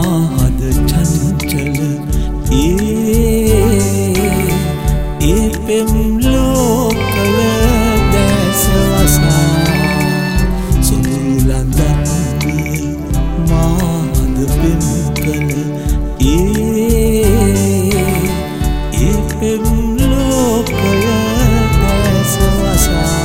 මාහද චංචල ඒ පෙම් ලෝකල දැස වසා සොඳුරු ලඳන් මාහද පෙම් කල ඒ පෙම් ලෝකල දැස වසා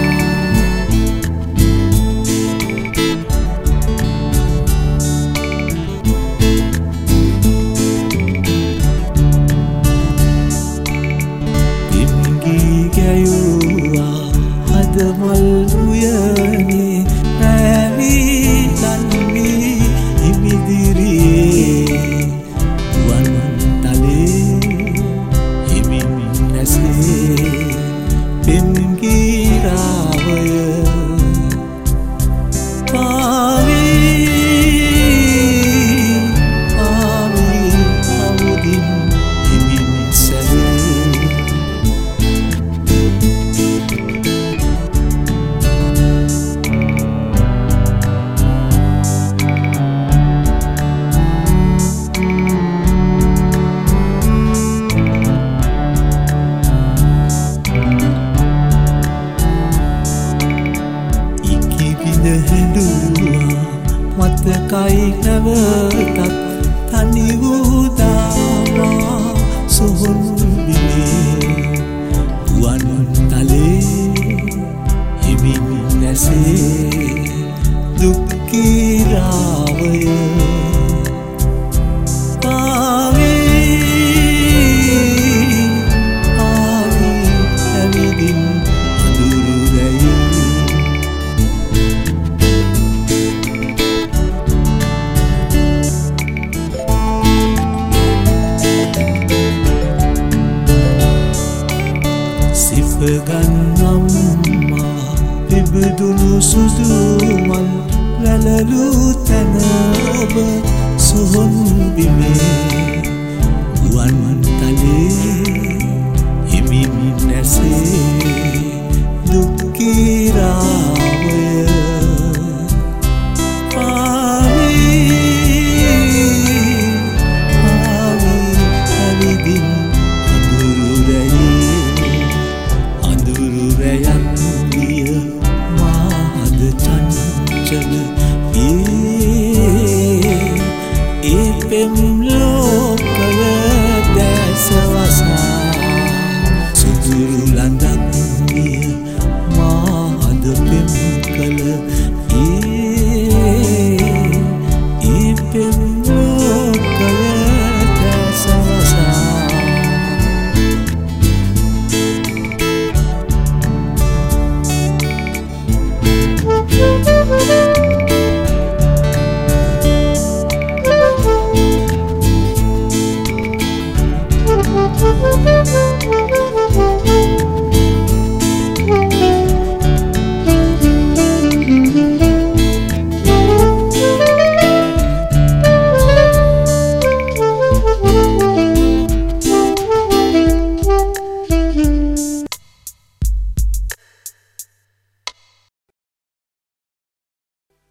මල් උයනේ රැවී තන්වී හිමිදිරියේ වන් තලේ හිමින් නැසේ පෙම් ගීරාවය පාවී අමුදින් හිමින් සැවේ හැඬුවා මතකයි නැවතත් තනි වූ දාවා සොහොන් බිමේ වන් තලේ හිමින් නැසේ දුක් කීරාවය ගන්නම්මා පිබිදුණු සුදුමල් රැළලු තැන ඔබ සොහොන් බිමේ වන් තලේ හිමින් නැසේ දුක් කීරාවය ඇවිදින් අඳුරු රැයේ මාහද චංචල ඒ පෙම් ලෝකල දැස වසා සුදුරු